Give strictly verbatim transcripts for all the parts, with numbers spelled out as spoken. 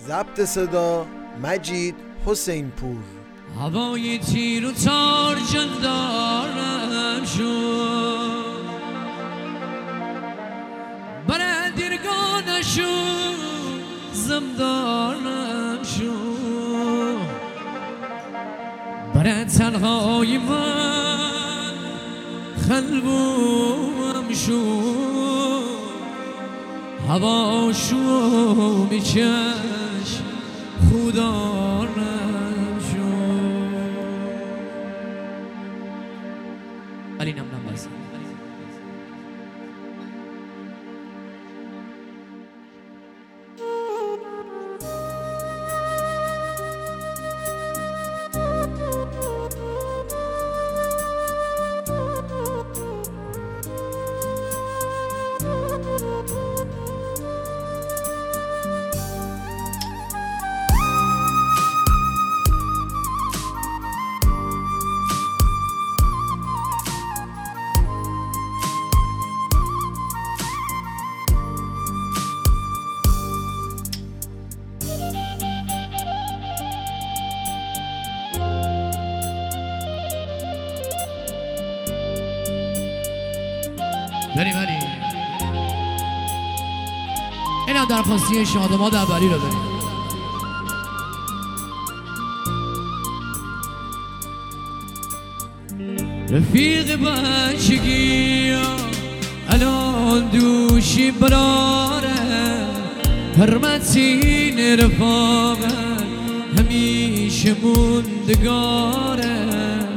ضبط صدا مجید حسین پور. هوای تیر و تار جندارم شد، برای دیرگانشون زمدارم شد، برای تنهای من خلبوم شد، هوا شو میچش خودارم شد. علی نم نم بایستم. بری بری این هم درخواستی شادماد اولی رو بریم. رفیق بچگی الان دوشی براره، حرمتین رفاقه همیشه موندگاره،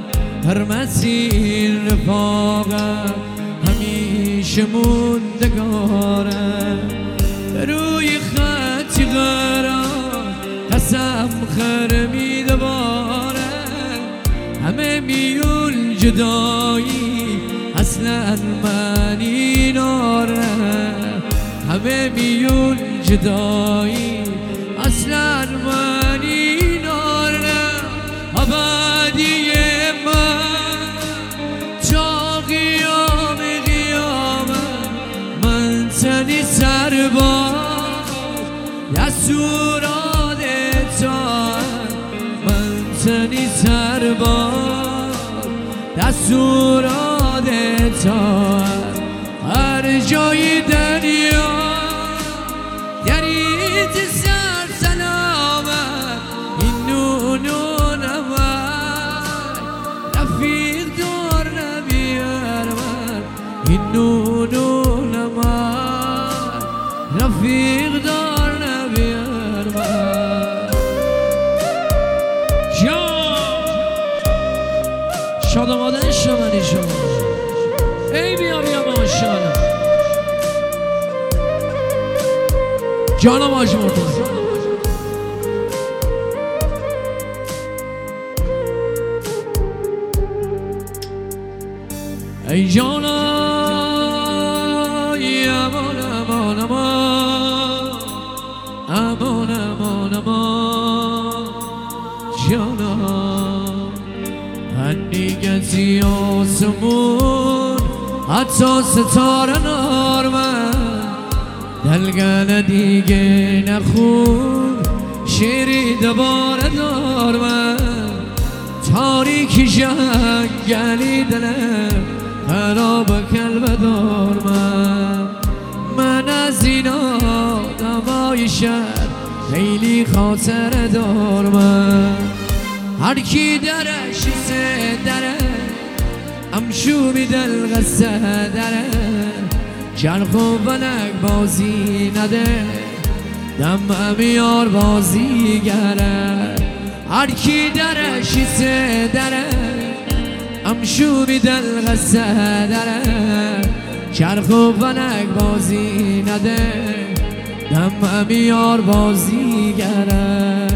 حرمتین رفاقه همیشه موندگاره. روی خطی قرار قسم خرمی دوباره، همه میول جدایی اصلا منی ناره، همه میول جدایی اصلا منی ناره. آبادی من تا قیام قیامت من تنی سرباز دستورات اطاعت، من تنی سرباز دستورات اطاعت. هر جای دریا درید سر سلامت، این نونو نمک رفیق دار نبیار من، این نونو نمک رفیق دار نبیار من. جان شادماده عشق منی شما ای بیا بیا ماشاءالله. جانم آج مرتضی ای جانم ای امان امان امان امان امان امان جانم. هنیگتی آسمون حتی ستاره نارمن، دلگل دیگه نخون شیری دوباره دارمن. تاریکی جنگلی دلم خراب کلب دارمن. من از این آدمای شهر خیلی خاطر دارمن. هر کی درش سه دره امشو بی دل غصه دره، چرخ و فلک بازی نده دم امیار بازی گره. هر کی درش سه دره امشو بی دل غصه دره، چرخ و فلک بازی نده دم امیار بازی گره.